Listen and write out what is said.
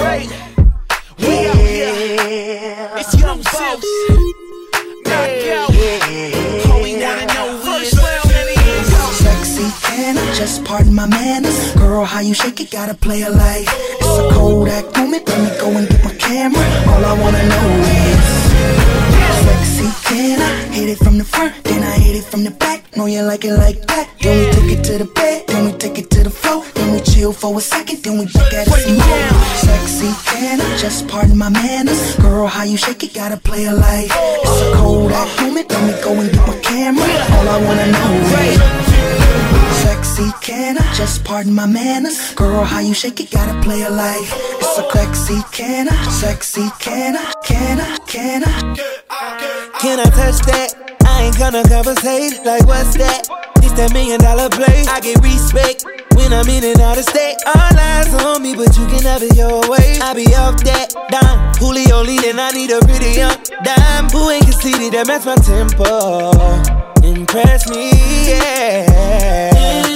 right. We out here. It's Young Boss. Knockout. All we wanna know is sexy, can I just pardon my manners? Girl, how you shake it, gotta play it like it's a Kodak moment. Let me go and get my camera. All I wanna know is sexy, can I hit it from the front, then I hit it from the back? Know you like it like that. Then we take it to the bed, then we take it to the floor, then we chill for a second, then we look at it some more. Sexy, can I just pardon my manners? Girl, how you shake it, gotta play it like it's a Kodak moment. Let me go and get my camera. All I wanna know is sexy, can I just pardon my manners? Girl, how you shake it, gotta play it like it's a sexy, can I? Sexy, can I? Can I? Can I? Can I touch that? I ain't gonna conversate. Like what's that? It's that $1 million play. I get respect when I'm in and out of state. All eyes on me, but you can have it your way. I be off that dime, Julio leading. I need a pretty young dime who ain't conceited, that match my tempo. Impress me, yeah.